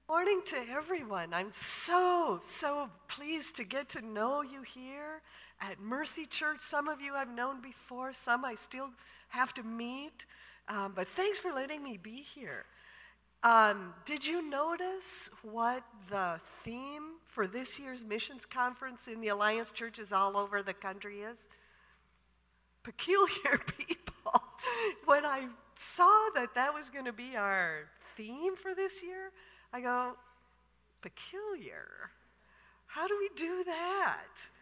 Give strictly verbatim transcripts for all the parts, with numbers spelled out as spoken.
Morning to everyone. I'm so, so pleased to get to know you here at Mercy Church. Some of you I've known before, some I still have to meet, um, but thanks for letting me be here. Um, did you notice what the theme for this year's missions conference in the Alliance churches all over the country is? Peculiar people. When I saw that that was going to be our theme for this year, I go, peculiar. How do we do that?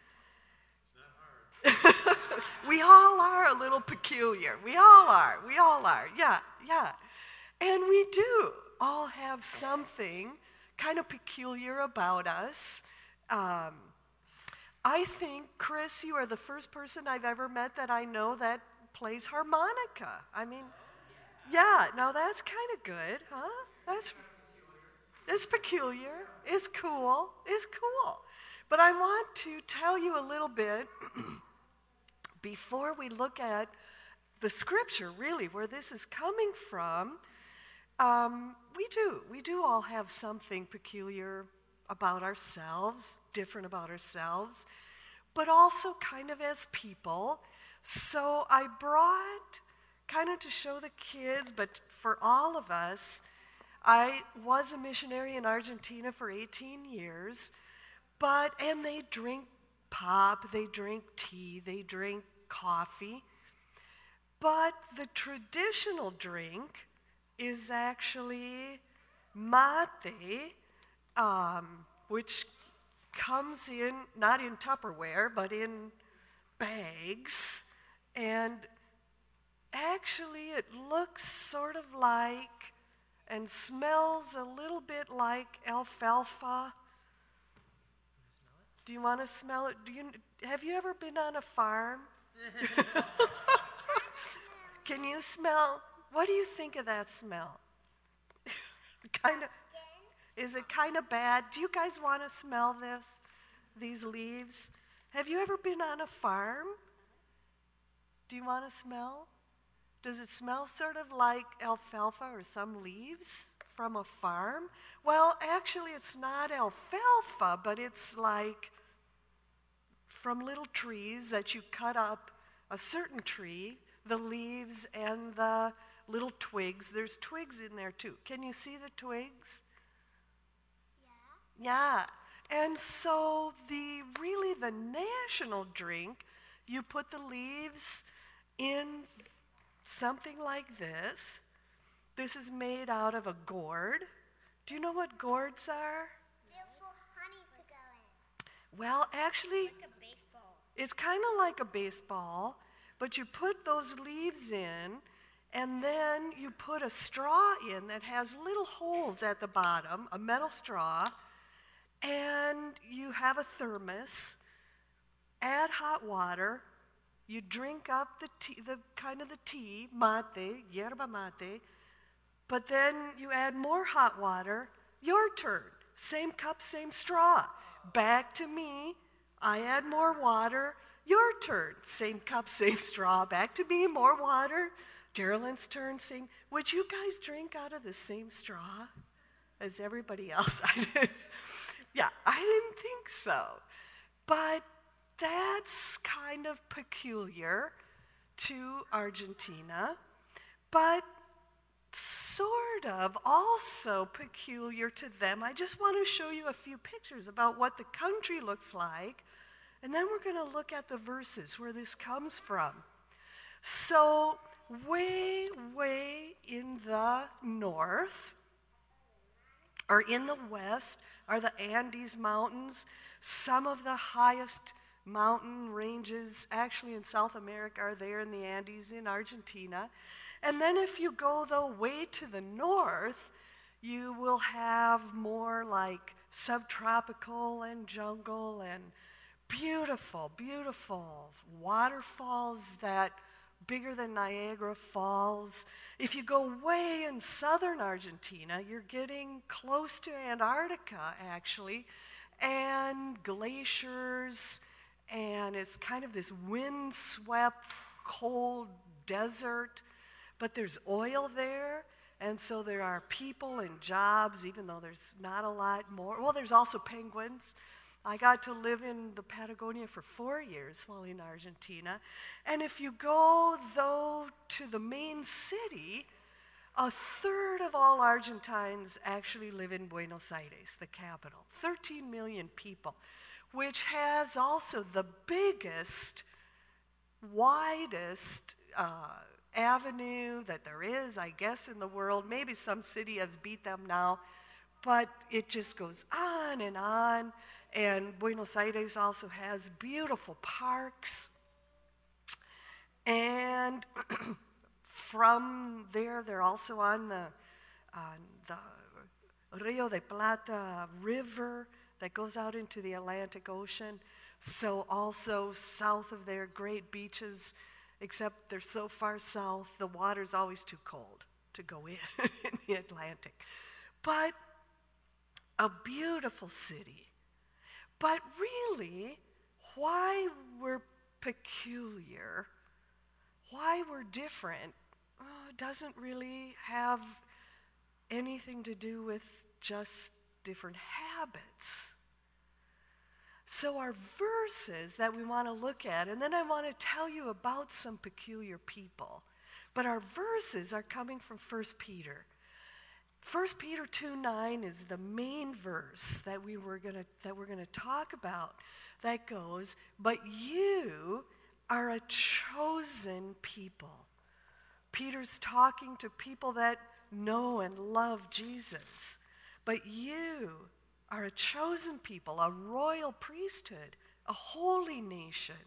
It's not hard. We all are a little peculiar. We all are. We all are. Yeah, yeah. And we do all have something kind of peculiar about us. Um, I think, Chris, you are the first person I've ever met that I know that plays harmonica. I mean, yeah, now that's kind of good, huh? That's It's peculiar, it's cool, it's cool. But I want to tell you a little bit before we look at the scripture, really, where this is coming from. Um, we do, we do all have something peculiar about ourselves, different about ourselves, but also kind of as people. So I brought, kind of to show the kids, but for all of us, I was a missionary in Argentina for eighteen years, but, and they drink pop, they drink tea, they drink coffee, but the traditional drink is actually mate, um, which comes in, not in Tupperware, but in bags, and actually it looks sort of like and smells a little bit like alfalfa. Do you want to smell it? Do you have you ever been on a farm? Can you smell? What do you think of that smell? Kind of. Is it kind of bad? Do you guys want to smell this? These leaves? Have you ever been on a farm? Do you want to smell? Does it smell sort of like alfalfa or some leaves from a farm? Well, actually, it's not alfalfa, but it's like from little trees that you cut up a certain tree, the leaves and the little twigs. There's twigs in there, too. Can you see the twigs? Yeah. Yeah. And so the really the national drink, you put the leaves in something like this. This is made out of a gourd. Do you know what gourds are? They're for honey to go in. Well, actually, Like a baseball. It's kind of like a baseball, but you put those leaves in, and then you put a straw in that has little holes at the bottom, a metal straw, and you have a thermos, add hot water. You drink up the tea, the kind of the tea, mate, yerba mate, but then you add more hot water. Your turn. Same cup, same straw. Back to me. I add more water. Your turn. Same cup, same straw. Back to me, more water. Geraldine's turn. Same. Would you guys drink out of the same straw as everybody else? I did. Yeah, I didn't think so. But that's kind of peculiar to Argentina, but sort of also peculiar to them. I just want to show you a few pictures about what the country looks like, and then we're going to look at the verses where this comes from. So way, way in the north, or in the west, are the Andes Mountains. Some of the highest mountain ranges actually in South America are there in the Andes in Argentina. And then if you go the way to the north, you will have more like subtropical and jungle and beautiful, beautiful waterfalls that bigger than Niagara Falls. If you go way in southern Argentina, you're getting close to Antarctica actually, and glaciers, and it's kind of this wind-swept, cold desert, but there's oil there. And so there are people and jobs, even though there's not a lot more. Well, there's also penguins. I got to live in the Patagonia for four years while in Argentina. And if you go, though, to the main city, a third of all Argentines actually live in Buenos Aires, the capital. thirteen million people, which has also the biggest, widest uh, avenue that there is, I guess, in the world. Maybe some city has beat them now, but it just goes on and on. And Buenos Aires also has beautiful parks. And from there, they're also on the, on the Rio de Plata River that goes out into the Atlantic Ocean. So also south of there, great beaches, except they're so far south, the water's always too cold to go in, in the Atlantic. But a beautiful city. But really, why we're peculiar, why we're different, oh, doesn't really have anything to do with just different habits. So our verses that we want to look at, and then I want to tell you about some peculiar people, but our verses are coming from First Peter. First Peter two nine is the main verse that we were gonna that we're gonna talk about. That goes, but you are a chosen people. Peter's talking to people that know and love Jesus. But you are a chosen people, a royal priesthood, a holy nation.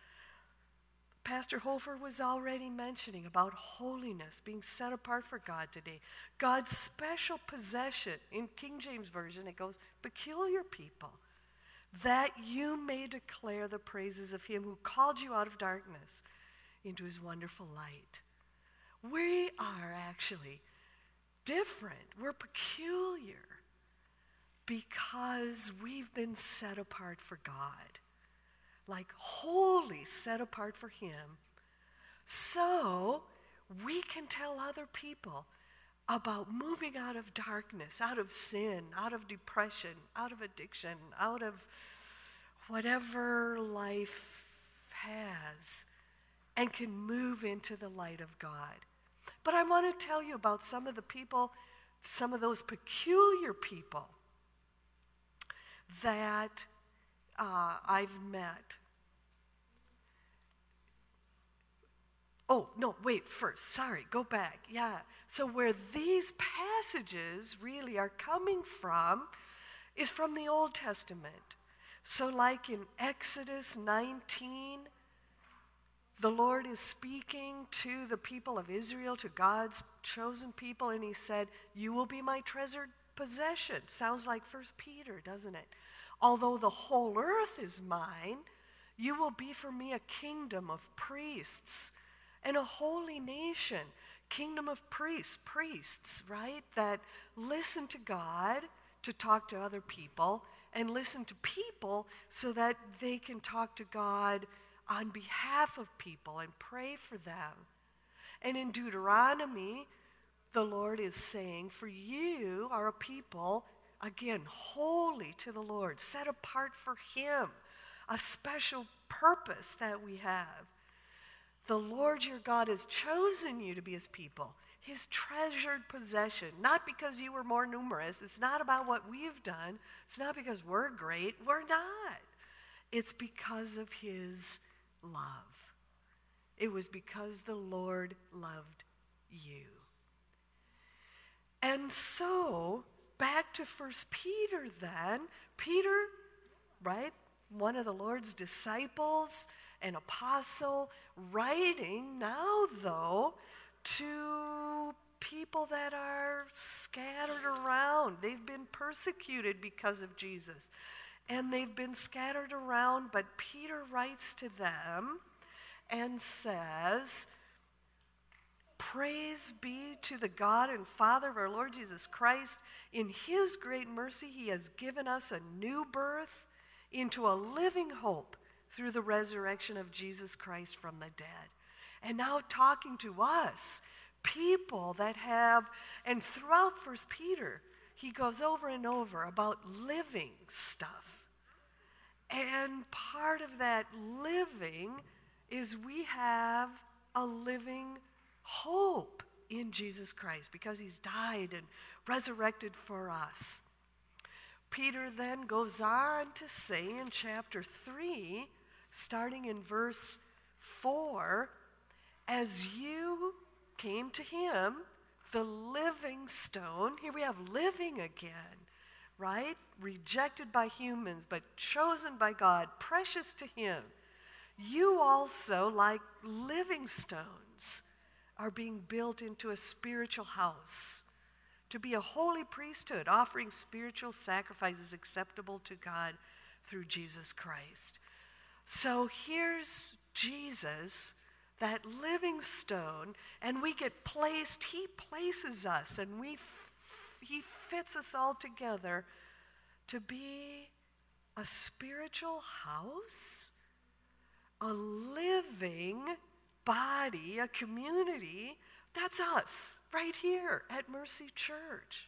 Pastor Hofer was already mentioning about holiness, being set apart for God today. God's special possession. In King James Version, it goes, peculiar people, that you may declare the praises of him who called you out of darkness into his wonderful light. We are actually different. We're peculiar because we've been set apart for God. Like wholly set apart for him, so we can tell other people about moving out of darkness, out of sin, out of depression, out of addiction, out of whatever life has, and can move into the light of God. But I want to tell you about some of the people, some of those peculiar people that Uh, I've met. Oh, no, wait, first, sorry, go back. Yeah, so where these passages really are coming from is from the Old Testament. So like in Exodus nineteen, the Lord is speaking to the people of Israel, to God's chosen people, and he said, you will be my treasured possession. Sounds like First Peter, doesn't it? Although the whole earth is mine, you will be for me a kingdom of priests and a holy nation. Kingdom of priests, priests, right? That listen to God to talk to other people and listen to people so that they can talk to God on behalf of people and pray for them. And in Deuteronomy, the Lord is saying, for you are a people, again, holy to the Lord, set apart for him, a special purpose that we have. The Lord your God has chosen you to be his people, his treasured possession, not because you were more numerous. It's not about what we've done. It's not because we're great. We're not. It's because of his love. It was because the Lord loved you. And so, back to First Peter then, Peter, right, one of the Lord's disciples, an apostle, writing now, though, to people that are scattered around. They've been persecuted because of Jesus, and they've been scattered around, but Peter writes to them and says, praise be to the God and Father of our Lord Jesus Christ. In his great mercy, he has given us a new birth into a living hope through the resurrection of Jesus Christ from the dead. And now talking to us, people that have, and throughout First Peter, he goes over and over about living stuff. And part of that living is we have a living hope in Jesus Christ because he's died and resurrected for us. Peter then goes on to say in chapter three, starting in verse four, as you came to him, the living stone, here we have living again, right? Rejected by humans, but chosen by God, precious to him. You also, like living stones, are being built into a spiritual house to be a holy priesthood, offering spiritual sacrifices acceptable to God through Jesus Christ. So here's Jesus, that living stone, and we get placed, he places us, and we f- he fits us all together to be a spiritual house, a living body, a community. That's us right here at Mercy Church.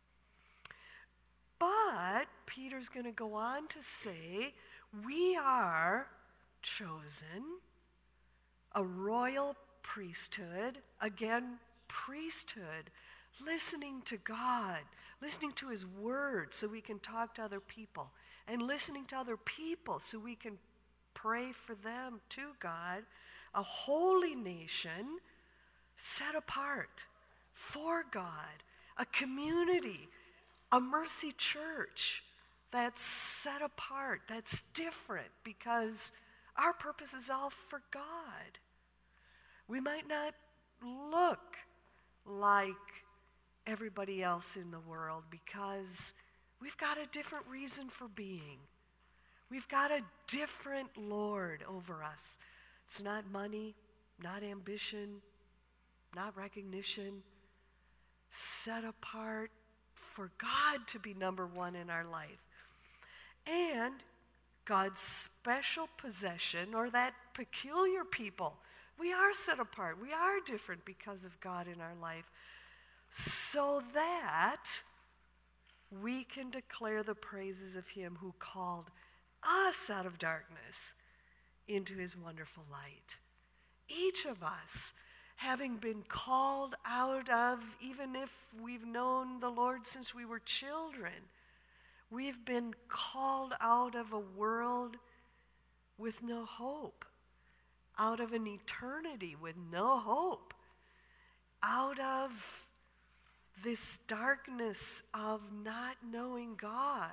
But Peter's going to go on to say, we are chosen, a royal priesthood, again, priesthood, listening to God, listening to his word so we can talk to other people, and listening to other people so we can pray for them to God, a holy nation set apart for God, a community, a Mercy Church that's set apart, that's different because our purpose is all for God. We might not look like everybody else in the world because we've got a different reason for being. We've got a different Lord over us. It's not money, not ambition, not recognition. Set apart for God to be number one in our life. And God's special possession, or that peculiar people. We are set apart. We are different because of God in our life. So that we can declare the praises of him who called us out of darkness into his wonderful light. Each of us, having been called out of, even if we've known the Lord since we were children, we've been called out of a world with no hope, out of an eternity with no hope, out of this darkness of not knowing God,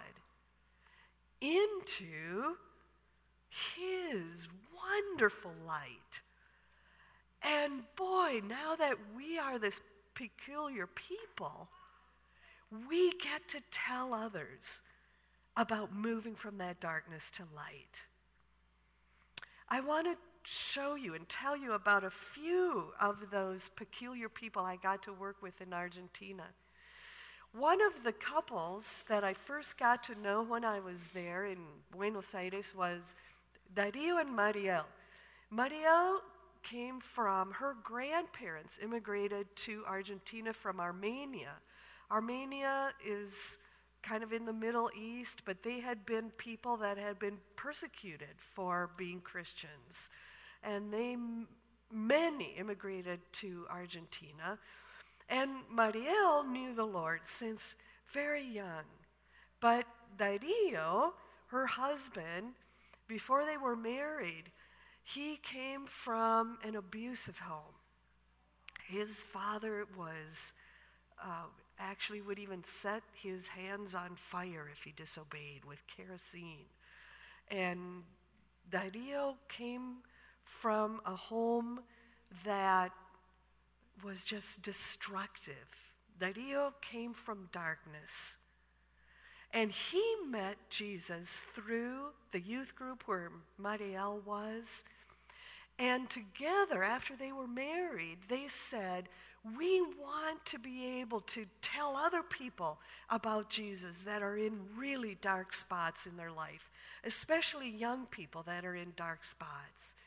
into his wonderful light. And boy, now that we are this peculiar people, we get to tell others about moving from that darkness to light. I want to show you and tell you about a few of those peculiar people I got to work with in Argentina. One of the couples that I first got to know when I was there in Buenos Aires was Darío and Mariel. Mariel came from, her grandparents immigrated to Argentina from Armenia. Armenia is kind of in the Middle East, but they had been people that had been persecuted for being Christians. And they, many immigrated to Argentina. And Mariel knew the Lord since very young. But Darío, her husband, before they were married, he came from an abusive home. His father was, uh, actually would even set his hands on fire if he disobeyed with kerosene. And Darío came from a home that was just destructive. Darío came from darkness. And he met Jesus through the youth group where Mariel was. And together, after they were married, they said, we want to be able to tell other people about Jesus that are in really dark spots in their life, especially young people that are in dark spots.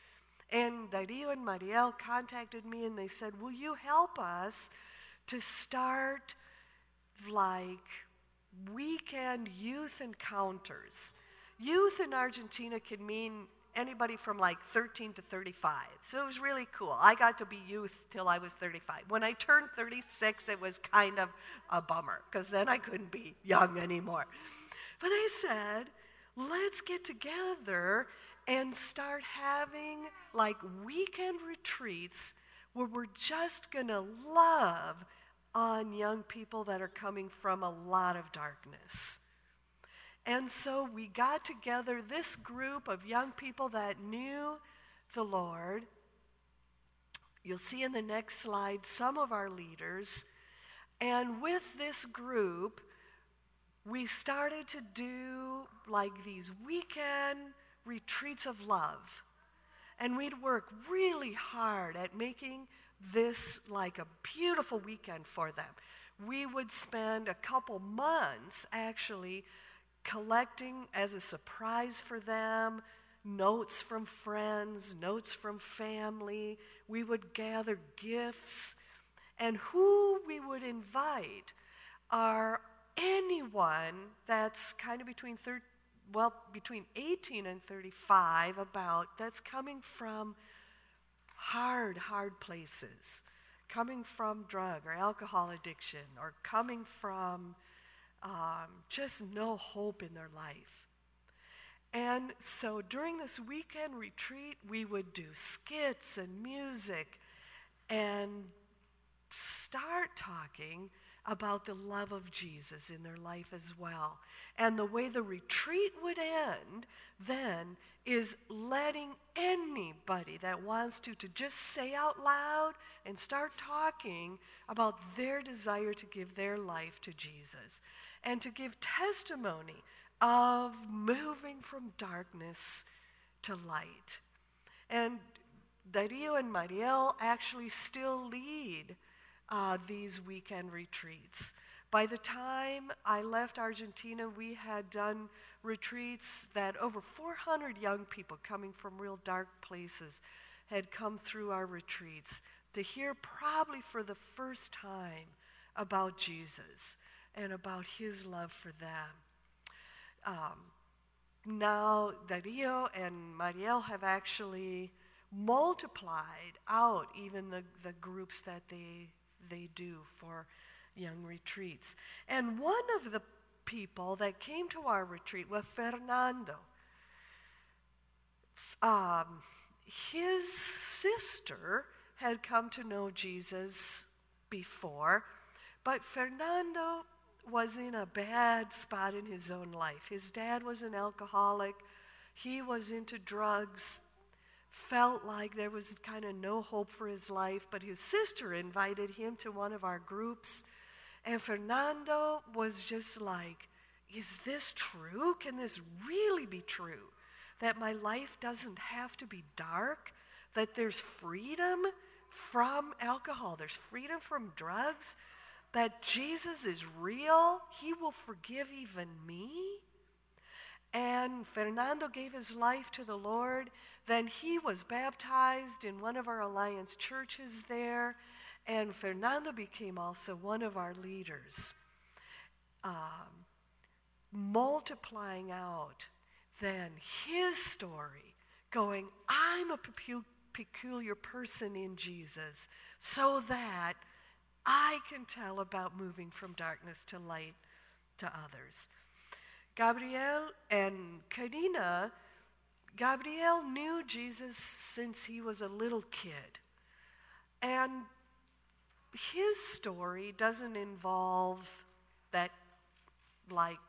And Dario and Mariel contacted me and they said, will you help us to start like weekend youth encounters? Youth in Argentina can mean anybody from like thirteen to thirty-five. So it was really cool. I got to be youth till I was thirty-five. When I turned thirty-six, it was kind of a bummer because then I couldn't be young anymore. But they said, let's get together and start having like weekend retreats where we're just going to love on young people that are coming from a lot of darkness. And so we got together this group of young people that knew the Lord. You'll see in the next slide some of our leaders. And with this group, we started to do like these weekend retreats of love. And we'd work really hard at making this like a beautiful weekend for them. We would spend a couple months actually collecting as a surprise for them notes from friends, notes from family. We would gather gifts. And who we would invite are anyone that's kind of between thir- well, between eighteen and thirty-five about, that's coming from hard, hard places, coming from drug or alcohol addiction, or coming from um, just no hope in their life. And so during this weekend retreat, we would do skits and music and start talking about the love of Jesus in their life as well. And the way the retreat would end then is letting anybody that wants to to just say out loud and start talking about their desire to give their life to Jesus and to give testimony of moving from darkness to light. And Dario and Mariel actually still lead Uh, these weekend retreats. By the time I left Argentina, we had done retreats that over four hundred young people coming from real dark places had come through our retreats to hear probably for the first time about Jesus and about his love for them. Um, now, Dario and Mariel have actually multiplied out even the, the groups that they they do for young retreats. And one of the people that came to our retreat was Fernando. Um, his sister had come to know Jesus before, but Fernando was in a bad spot in his own life. His dad was an alcoholic. He was into drugs. Felt like there was kind of no hope for his life, but his sister invited him to one of our groups, and Fernando was just like, is this true? Can this really be true? That my life doesn't have to be dark? That there's freedom from alcohol, there's freedom from drugs? That Jesus is real? He will forgive even me? And Fernando gave his life to the Lord. Then he was baptized in one of our Alliance churches there, and Fernando became also one of our leaders, um, multiplying out then his story, going, I'm a pecu- peculiar person in Jesus, so that I can tell about moving from darkness to light to others. Gabriel and Karina, Gabriel knew Jesus since he was a little kid. And his story doesn't involve that, like,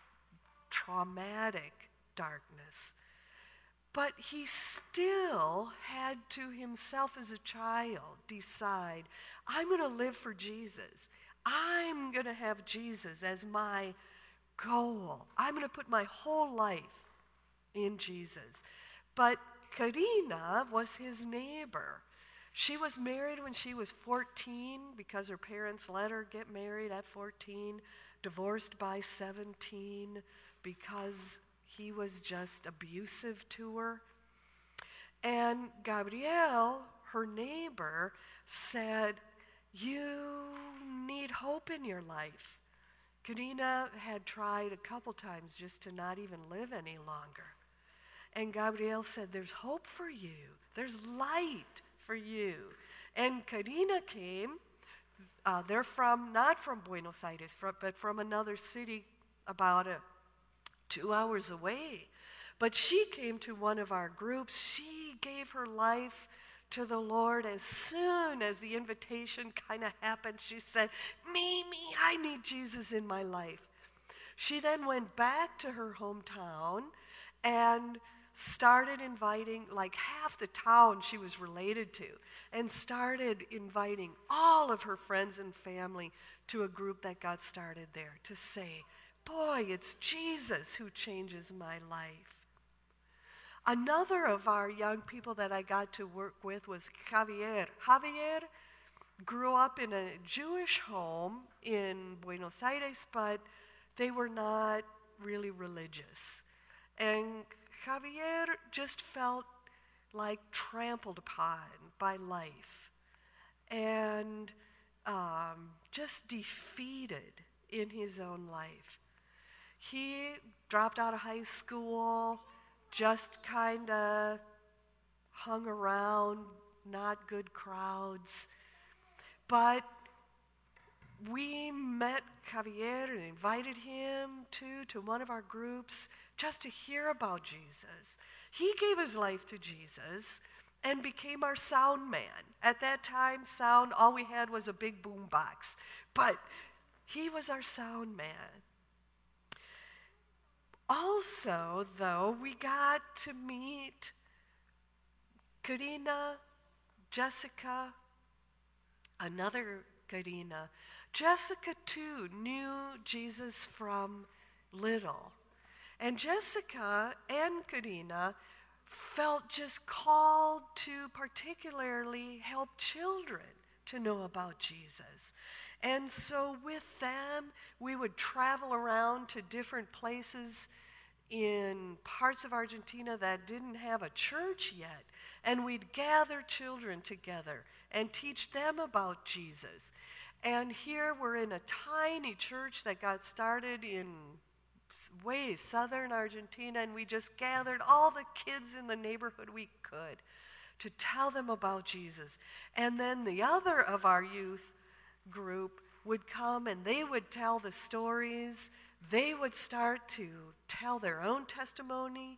traumatic darkness. But he still had to himself as a child decide, I'm going to live for Jesus. I'm going to have Jesus as my goal. I'm going to put my whole life in Jesus. But Karina was his neighbor. She was married when she was fourteen because her parents let her get married at fourteen, divorced by seventeen because he was just abusive to her. And Gabrielle, her neighbor, said, you need hope in your life. Karina had tried a couple times just to not even live any longer. And Gabrielle said, there's hope for you. There's light for you. And Karina came. Uh, they're from, not from Buenos Aires, from, but from another city about a, two hours away. But she came to one of our groups. She gave her life to the Lord as soon as the invitation kind of happened. She said, me, me, I need Jesus in my life. She then went back to her hometown and started inviting, like half the town she was related to, and started inviting all of her friends and family to a group that got started there to say, boy, it's Jesus who changes my life. Another of our young people that I got to work with was Javier. Javier grew up in a Jewish home in Buenos Aires, but they were not really religious. And Javier just felt like trampled upon by life and um, just defeated in his own life. He dropped out of high school, just kind of hung around, not good crowds. But we met Javier and invited him to, to one of our groups just to hear about Jesus. He gave his life to Jesus and became our sound man. At that time, sound, all we had was a big boom box. But he was our sound man. Also, though, we got to meet Karina, Jessica, another Karina. Jessica, too, knew Jesus from little. And Jessica and Karina felt just called to particularly help children to know about Jesus. And so with them, we would travel around to different places in parts of Argentina that didn't have a church yet. And we'd gather children together and teach them about Jesus. And here we're in a tiny church that got started in way southern Argentina, and we just gathered all the kids in the neighborhood we could to tell them about Jesus. And then the other of our youth group would come and they would tell the stories. They would start to tell their own testimony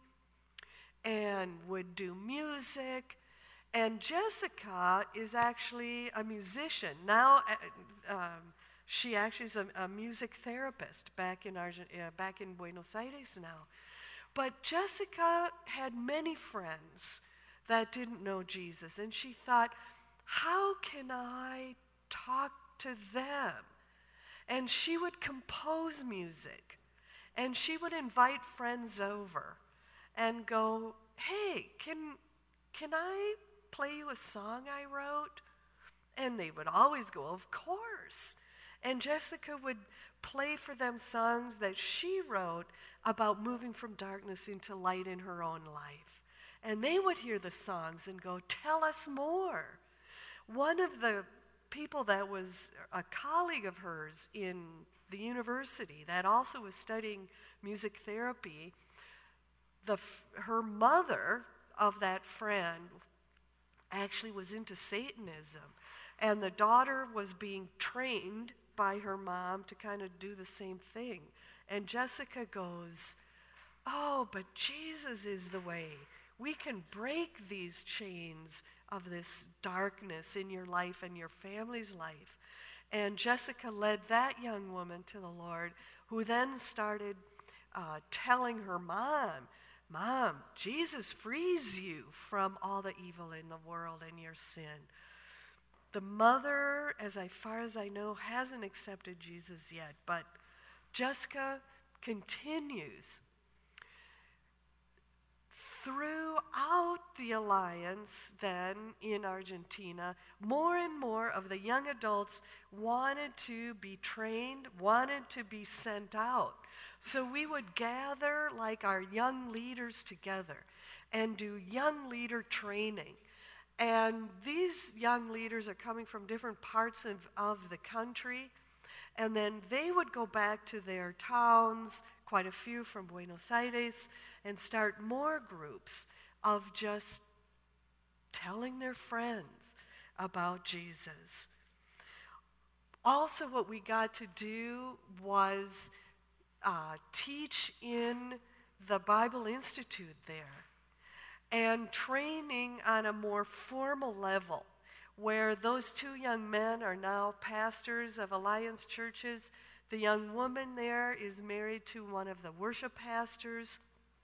and would do music. And Jessica is actually a musician. Now, uh, um, she actually is a, a music therapist back in, Argent- uh, back in Buenos Aires now. But Jessica had many friends that didn't know Jesus. And she thought, how can I talk to them? And she would compose music. And she would invite friends over and go, hey, can, can I play you a song I wrote? And they would always go, of course. And Jessica would play for them songs that she wrote about moving from darkness into light in her own life. And they would hear the songs and go, tell us more. One of the people that was a colleague of hers in the university that also was studying music therapy, the, her mother of that friend actually was into Satanism. And the daughter was being trained by her mom to kind of do the same thing. And Jessica goes, oh, but Jesus is the way. We can break these chains of this darkness in your life and your family's life. And Jessica led that young woman to the Lord, who then started uh, telling her mom, Mom, Jesus frees you from all the evil in the world and your sin. The mother, as far as I know, hasn't accepted Jesus yet, but Jessica continues. throughout the Alliance, then in Argentina, more and more of the young adults wanted to be trained, wanted to be sent out. So we would gather like our young leaders together and do young leader training. And these young leaders are coming from different parts of, of the country. And then they would go back to their towns, quite a few from Buenos Aires, and start more groups of just telling their friends about Jesus. Also, what we got to do was uh, teach in the Bible Institute there, and training on a more formal level, where those two young men are now pastors of Alliance churches. The young woman there is married to one of the worship pastors.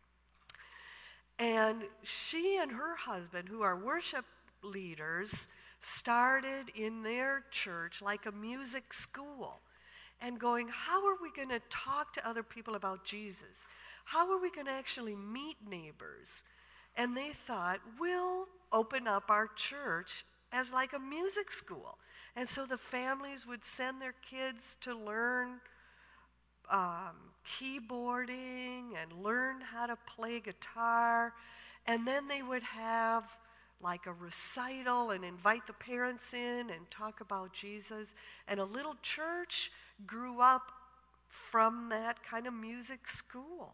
And she and her husband, who are worship leaders, started in their church like a music school and going, how are we going to talk to other people about Jesus? How are we going to actually meet neighbors? And they thought, we'll open up our church as like a music school. And so the families would send their kids to learn um, keyboarding and learn how to play guitar. And then they would have like a recital and invite the parents in and talk about Jesus. And a little church grew up from that kind of music school.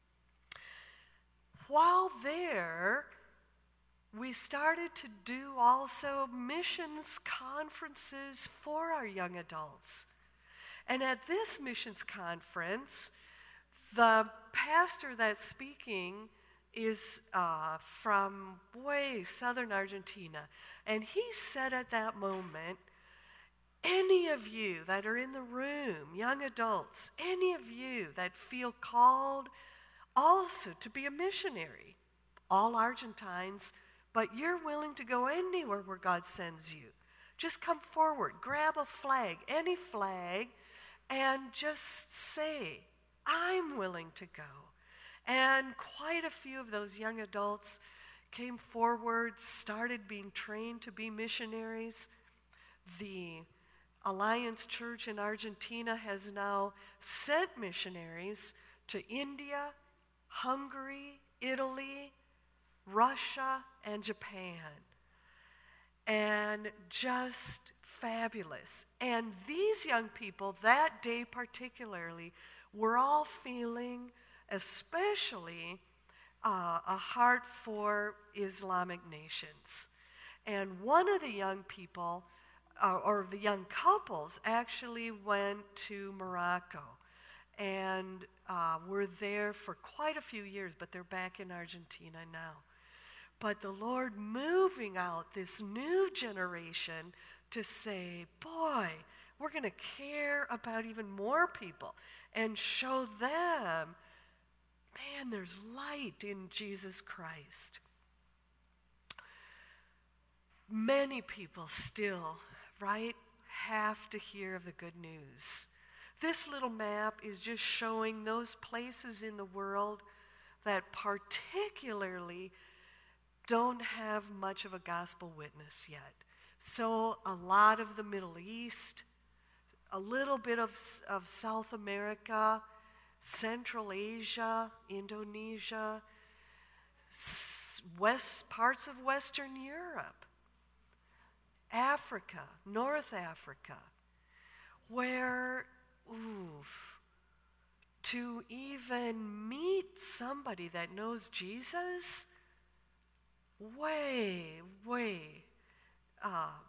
While there, we started to do also missions conferences for our young adults. And at this missions conference, the pastor that's speaking is uh, from way southern Argentina. And he said at that moment, any of you that are in the room, young adults, any of you that feel called also to be a missionary, all Argentines, but you're willing to go anywhere where God sends you, just come forward, grab a flag, any flag, and just say, I'm willing to go. And quite a few of those young adults came forward, started being trained to be missionaries. The Alliance Church in Argentina has now sent missionaries to India, Hungary, Italy, Russia, and Japan. And just fabulous. And these young people, that day particularly, were all feeling especially uh, a heart for Islamic nations. And one of the young people, uh, or the young couples, actually went to Morocco and uh, were there for quite a few years, but they're back in Argentina now. But the Lord moving out this new generation to say, boy, we're going to care about even more people and show them, man, there's light in Jesus Christ. Many people still, right, have to hear of the good news. This little map is just showing those places in the world that particularly don't have much of a gospel witness yet. So a lot of the Middle East, a little bit of, of South America, Central Asia, Indonesia, west parts of Western Europe, Africa, North Africa, where, oof, to even meet somebody that knows Jesus, way, way, um,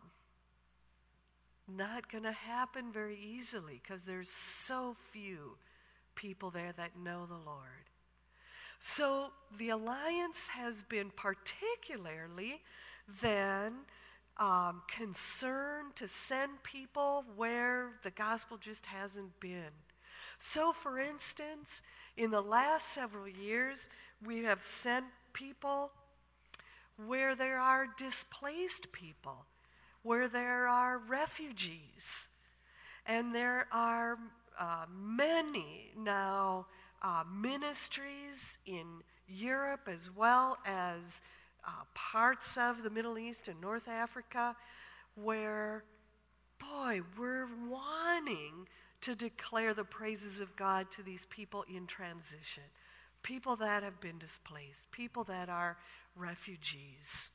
not going to happen very easily because there's so few people there that know the Lord. So the Alliance has been particularly then um, concerned to send people where the gospel just hasn't been. So for instance, in the last several years, we have sent people where there are displaced people, where there are refugees, and there are uh, many now uh, ministries in Europe as well as uh, parts of the Middle East and North Africa where, boy, we're wanting to declare the praises of God to these people in transition, people that have been displaced, people that are refugees.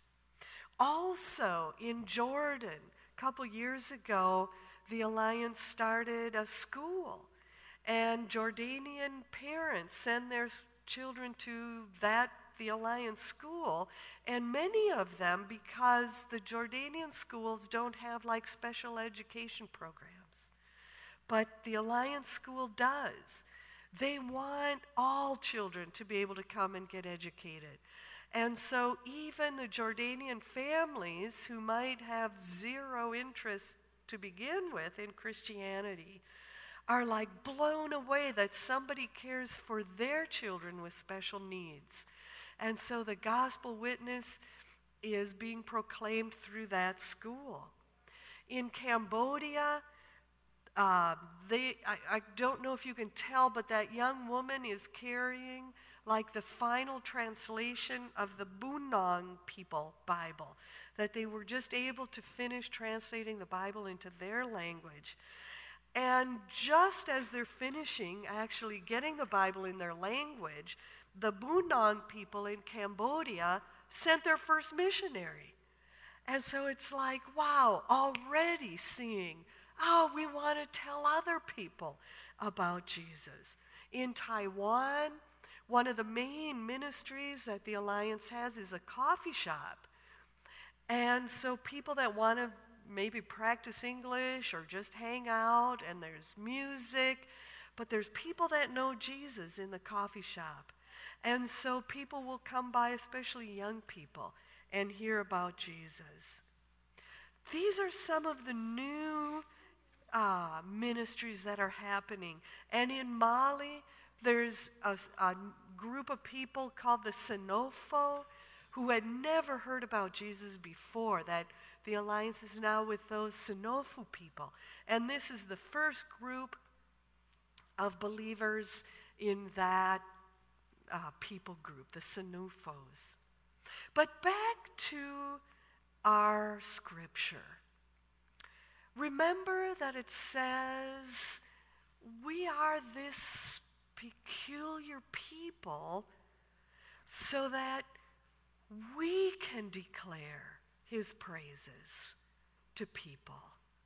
Also, in Jordan, a couple years ago, the Alliance started a school, and Jordanian parents send their children to that, the Alliance school, and many of them, because the Jordanian schools don't have like special education programs, but the Alliance school does. They want all children to be able to come and get educated. And so even the Jordanian families who might have zero interest to begin with in Christianity are like blown away that somebody cares for their children with special needs. And so the gospel witness is being proclaimed through that school. In Cambodia, uh, they I, I don't know if you can tell, but that young woman is carrying like the final translation of the Bunong people Bible, that they were just able to finish translating the Bible into their language. And just as they're finishing actually getting the Bible in their language, the Bunong people in Cambodia sent their first missionary. And so it's like, wow, already seeing, oh, we want to tell other people about Jesus. In Taiwan, one of the main ministries that the Alliance has is a coffee shop. And so people that want to maybe practice English or just hang out, and there's music, but there's people that know Jesus in the coffee shop. And so people will come by, especially young people, and hear about Jesus. These are some of the new uh, ministries that are happening. And in Mali, there's a, a group of people called the Sinofo who had never heard about Jesus before, that the Alliance is now with those Sinofu people. And this is the first group of believers in that uh, people group, the Sinofos. But back to our scripture. Remember that it says we are this peculiar people so that we can declare his praises to people,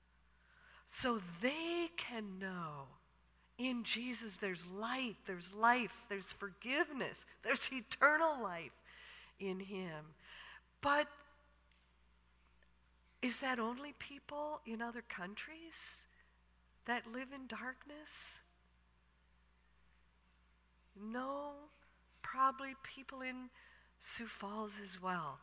so they can know in Jesus there's light, there's life, there's forgiveness, there's eternal life in him. But is that only people in other countries that live in darkness? No, probably people in Sioux Falls as well.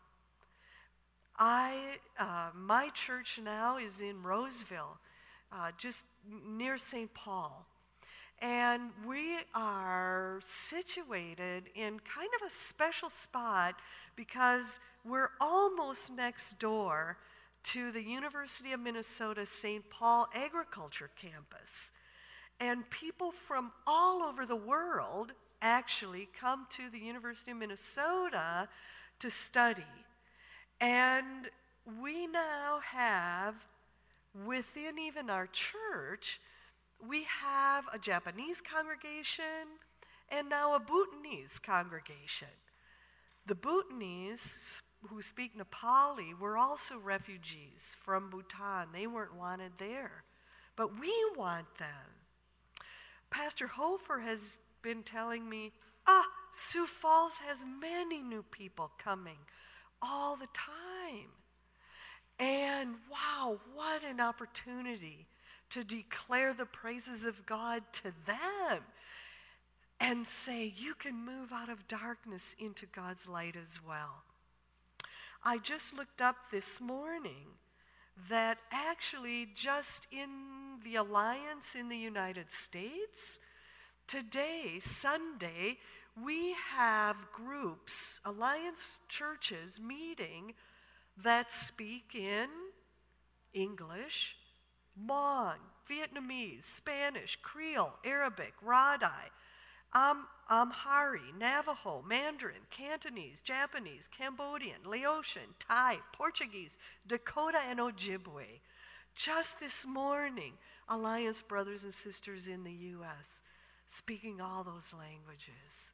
I, uh, my church now is in Roseville, uh, just near Saint Paul. And we are situated in kind of a special spot because we're almost next door to the University of Minnesota Saint Paul Agriculture Campus. And people from all over the world actually come to the University of Minnesota to study. And we now have, within even our church, we have a Japanese congregation and now a Bhutanese congregation. The Bhutanese, who speak Nepali, were also refugees from Bhutan. They weren't wanted there, but we want them. Pastor Hofer has been telling me, ah, Sioux Falls has many new people coming all the time. And wow, what an opportunity to declare the praises of God to them and say, you can move out of darkness into God's light as well. I just looked up this morning that actually just in the Alliance in the United States, today, Sunday, we have groups, Alliance churches meeting that speak in English, Hmong, Vietnamese, Spanish, Creole, Arabic, Radai, Am, Amhari, Navajo, Mandarin, Cantonese, Japanese, Cambodian, Laotian, Thai, Portuguese, Dakota, and Ojibwe. Just this morning, Alliance brothers and sisters in the U S speaking all those languages.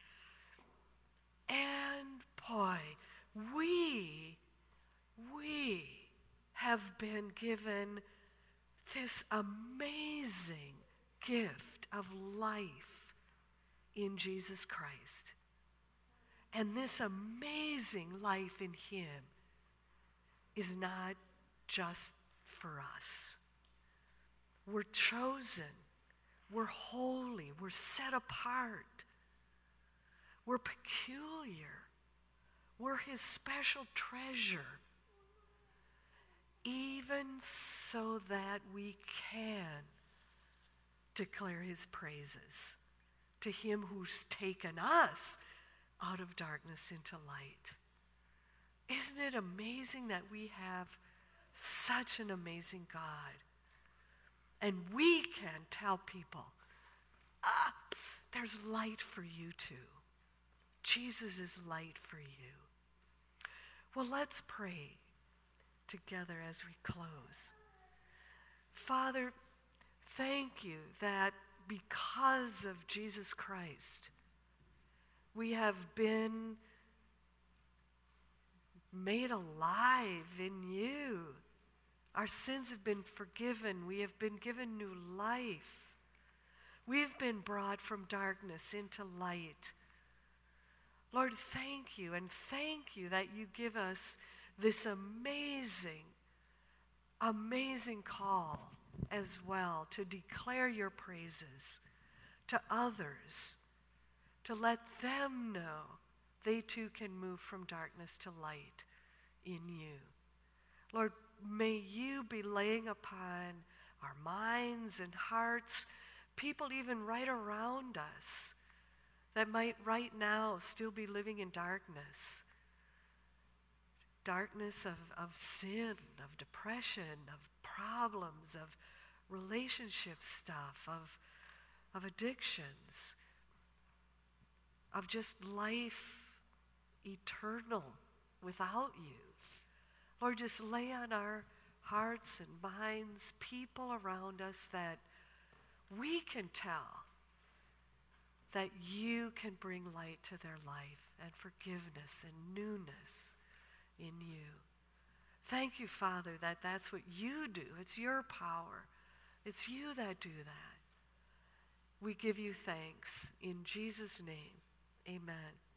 And boy, we, we have been given this amazing gift of life in Jesus Christ. And this amazing life in Him is not just for us. We're chosen. We're holy. We're set apart. We're peculiar. We're His special treasure. Even so that we can declare His praises to Him who's taken us out of darkness into light. Isn't it amazing that we have such an amazing God? And we can tell people, ah, there's light for you too. Jesus is light for you. Well, let's pray together as we close. Father, thank you that because of Jesus Christ, we have been made alive in you. Our sins have been forgiven. We have been given new life. We've been brought from darkness into light. Lord, thank you, and thank you that you give us this amazing, amazing call as well to declare your praises to others, to let them know they too can move from darkness to light in you. Lord, may you be laying upon our minds and hearts people even right around us that might right now still be living in darkness. Darkness of, of sin, of depression, of problems, of relationship stuff, of, of addictions, of just life eternal without you. Lord, just lay on our hearts and minds people around us that we can tell that you can bring light to their life and forgiveness and newness in you. Thank you, Father, that that's what you do. It's your power. It's you that do that. We give you thanks. In Jesus' name, amen.